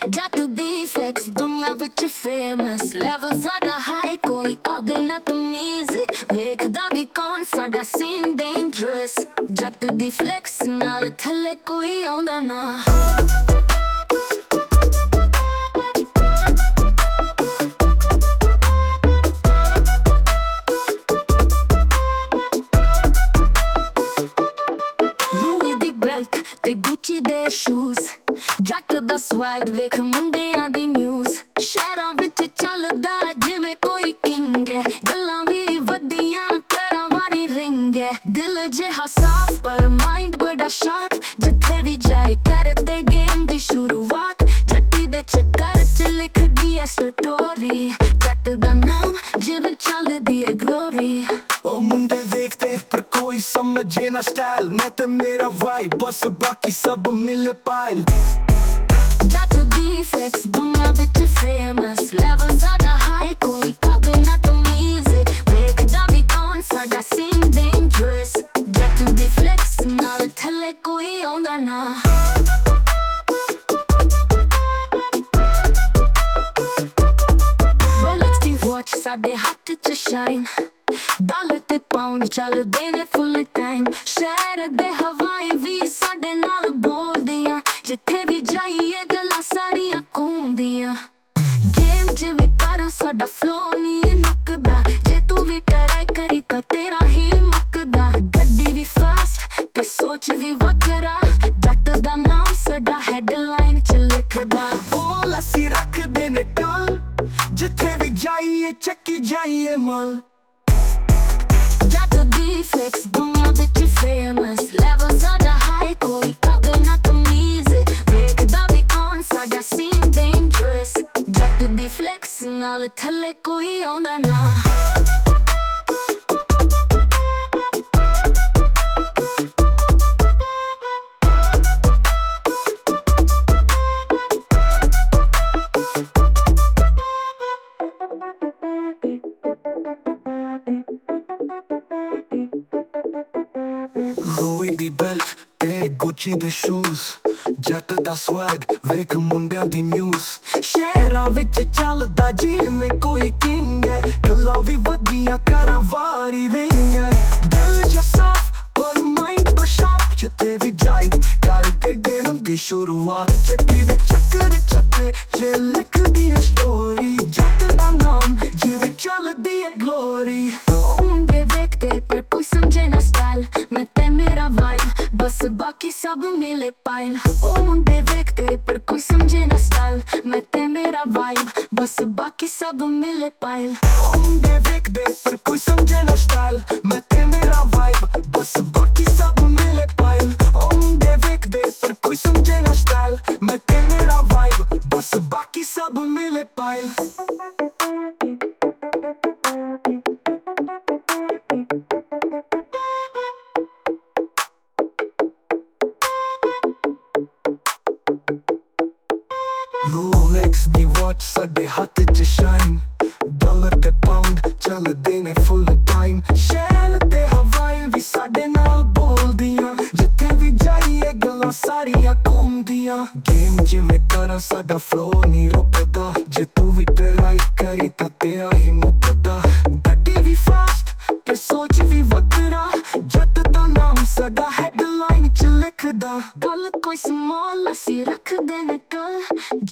ਜੱਟ ਦੀ ਫਲੈਕਸ ਦੁਨੀਆ ਵਿੱਚ ਫੇਮਸ ਲੈਵਲ ਸਾਡਾ ਹਾਈ ਕੋਈ ਕਾਦੇ ਨਾ ਤਮੀਜ਼ ਵੇਖਦਾ ਵੀ ਕੌਣ ਸਾਡਾ ਸੀਨ ਡੇਂਜਰਸ ਜੱਟ ਦੀ ਫਲੈਕਸ ਨਾਲ ਥੱਲੇ ਕੋਈ ਆਉਂਦਾ ਨਾ ਤੇ ਗੁੱਚੀ ਦੇ ਸ਼ੂਜ਼ ਜੱਟ ਦਾ ਸਵੈਗ ਵੇਖ ਮੁੰਡਿਆਂ ਦੀ ਨਿਊਜ਼ ਸ਼ਹਿਰਾਂ ਵਿੱਚ ਚੱਲਦਾ ਜਿਵੇਂ ਕੋਈ ਕਿੰਗ ਹੈ ਗੱਲਾਂ ਵੀ ਵਧੀਆਂ ਕਰਾਂ ਵਾਰੀ ਰਿੰਗ ਹੈ ਦਿਲ ਜਿਹਾ ਸਾਫ ਪਰ ਮਾਈਂਡ ਬੜਾ ਸ਼ਾਰਪ ਜਿੱਥੇ ਵੀ ਜਾਏ ਕਰਦੇ ਗੇਮ ਦੀ ਸ਼ੁਰੂਆਤ ਜੱਟੀ ਦੇ ਚੱਕਰ ਚ ਲਿਖਦੀ ਐ ਸਟੋਰੀ ਜੱਟ ਦਾ ਨਾਮ ਜਿਵੇਂ ਚੱਲਦੀ ਐ ਗਲੋਰੀ ਉਹ ਮੁੰਡੇ ਵੇਖਦੇ ਪਰ ਕੋਈ ਸਮਝੇ ਨਾ ਸਟਾਈਲ ਮੈਂ ਤੇ ਮੇਰਾ ਵਾਈਬ ਬਸ ਬਾਕੀ ਸਭ ਮਿਲ ਪਾਇਲ ਜੱਟ ਦੀ ਫਲੈਕਸ ਦੁਨੀਆ ਵਿੱਚ ਫੇਮਸ ਲੈਵਲ ਸਾਡਾ ਹਾਈ ਕੋਈ ਕਾਦੇ ਨਾ ਤਮੀਜ਼ ਵੇਖਦਾ ਵੀ ਕੌਣ ਸਾਡਾ ਸੀਨ ਡੇਂਜਰਸ ਜੱਟ ਦੀ ਫਲੈਕਸ ਨਾਲ ਥੱਲੇ ਕੋਈ ਆਉਂਦਾ ਨਾ watch ਸਾਡੇ ਹੱਥ ਚ ਸ਼ਾਈਨ ਡਾਲਰ ਤੇ ਪਾਉਂਡ ਚੱਲਦੇ ਨੇ ਫੁੱਲ ਟਾਈਮ ਸ਼ਹਿਰ ਦੇ ਹਵਾਈ ਵੀ ਸਾਡੇ ਨਾਲ ਬੋਲਦੀਆਂ ਜਿੱਥੇ ਵੀ ਜਾਈਏ ਗੱਲਾਂ ਸਾਰੀਆਂ ਘੁੰਮਦੀਆਂ ਗੇਮ ਚ ਵੀ ਪਰ ਸਾਡਾ ਫਲੋ ਨਹੀਂ ਮੁੱਕਦਾ ਜੇ ਤੂੰ ਵੀ ਟਰਾਈ ਕਰੀ ਤਾਂ ਤੇਰਾ ਹੀ ਮੁੱਕਦਾ ਗੱਡੀ ਵੀ ਫਾਸਟ ਤੇ ਸੋਚ ਵੀ ਵੱਖਰਾ ਜੱਟ ਦਾ ਨਾਮ ਸਾਡਾ ਹੈਡਲਾਈਨ ਚ ਲਿਖਦਾ ਬੋਲ ਅਸੀਂ ਰੱਖਦੇ ਨੇ ਕੱਲ ਜਿੱਥੇ ਵੀ ਜਾਈਏ ਚੱਕੀ ਜਾਈਏ ਮਲ ਜੱਟ ਦੀ ਫਲੈਕਸ ਦੁਨੀਆ ਵਿੱਚ ਫੇਮਸ ਲੈਵਲ ਸਾਡਾ ਹਾਈ ਕੋਈ ਕਾਦੇ ਨਾ ਤਮੀਜ਼ ਵੇਖਦਾ ਵੀ ਕੌਣ ਸਾਡਾ ਸੀਨ ਡੇਂਜਰਸ ਜੱਟ ਦੀ ਫਲੈਕਸ ਨਾਲ ਥੱਲੇ ਕੋਈ ਆਉਂਦਾ ਨਾ Louis ਦੀ belt ਤੇ ਗੁੱਚੀ ਦੇ ਸ਼ੂਜ਼ ਜੱਟ ਦਾ ਸਵੈਗ ਵੇਖ ਮੁੰਡਿਆਂ ਦੀ ਨਿਊਜ਼ ਸ਼ਹਿਰਾਂ ਵਿੱਚ ਚੱਲਦਾ ਜਿਵੇਂ ਕੋਈ ਕਿੰਗ ਹੈ ਗੱਲਾਂ ਵੀ ਵਧੀਆਂ ਕਰਾਂ ਵਾਰੀ ਰਿੰਗ ਹੈ ਦਿਲ ਜਿਹਾ ਸਾਫ ਪਰ ਮਾਈਂਡ ਬੜਾ ਸ਼ਾਰਪ ਜਿੱਥੇ ਵੀ ਜਾਈ ਕਰਦੇ ਗੇਮ ਦੀ ਸ਼ੁਰੂਆਤ ਜੱਟੀ ਦੇ ਚੱਕਰ ਚ ਲਿਖਦੀ ਐ ਸਟੋਰੀ ਜੱਟ ਦਾ ਨਾਮ ਜਿਵੇਂ ਚੱਲਦੀ ਐ ਗਲੋਰੀ ਮੁੰਡੇ ਵੇਖਦੇ ਪਰ ਕੋਈ ਸਮਝੇ ਨਾ ਸਟਾਈਲ ਮੈਂ ਤੇ ਮੇਰਾ ਵਾਈਬ ਬਸ ਬਾਕੀ ਸਭ ਮਿਲੇ ਪਾਇਲ ਉਹ ਮੁੰਡੇ ਵੇਖਦੇ ਪਰ ਕੋਈ ਸਮਝੇ ਨਾ ਸਟਾਈਲ ਮੈਂ ਤੇ ਮੇਰਾ ਵਾਈਬ ਬਸ ਬਾਕੀ ਸਭ ਮਿਲੇ ਪਾਇਲ ਉਹ ਮੁੰਡੇ ਵੇਖਦੇ ਪਰ ਕੋਈ ਸਮਝੇ ਨਾ ਸਟਾਈਲ ਮੈਂ ਤੇ ਮੇਰਾ ਵਾਈਬ ਬਸ ਬਾਕੀ ਸਭ ਮਿਲੇ ਪਾਇਲ ਉਹ ਮੁੰਡੇ ਵੇਖਦੇ ਪਰ ਕੋਈ ਸਮਝੇ ਨਾ ਸਟਾਈਲ ਮੈਂ ਤੇ ਮੇਰਾ ਵਾਈਬ ਬਸ ਬਾਕੀ ਸਭ ਮਿਲੇ ਪਾਇਲ Rolex ਦੀ watch ਸਾਡੇ ਹੱਥ ਚ ਸ਼ਾਈਨ ਡਾਲਰ ਤੇ ਪਾਉਂਡ ਚੱਲਦੇ ਨੇ ਫੁੱਲ ਟਾਈਮ ਸ਼ਹਿਰ ਤੇ ਹਵਾਈ ਵੀ ਸਾਡੇ ਨਾਲ ਬੋਲਦੀਆਂ ਜਿੱਥੇ ਵੀ ਜਾਈਏ ਗੱਲਾਂ ਸਾਰੀਆਂ ਘੁੰਮਦੀਆਂ ਗੇਮ ਜਿਵੇਂ ਕਰਾਂ ਸਾਡਾ ਫਲੋ ਨਹੀਂ ਰੁਕਦਾ ਜੇ ਤੂੰ ਵੀ ਟਰਾਈ ਕਰੀ ਤਾਂ ਤੇਰਾ ਹੀ ਮੁੱਕਦਾ ਗੱਡੀ ਵੀ ਫਾਸਟ ਤੇ ਸੋਚ ਵੀ ਵੱਖਰਾ ਜੱਟ ਦਾ ਨਾਮ ਸਾਡਾ ਹੈਡਲਾਈਨ ਚ ਲਿਖਦਾ ਗੱਲ ਕੋਈ ਸਮਾਲ ਅਸੀਂ ਰੱਖਦੇ ਨੇ ਕੱਲ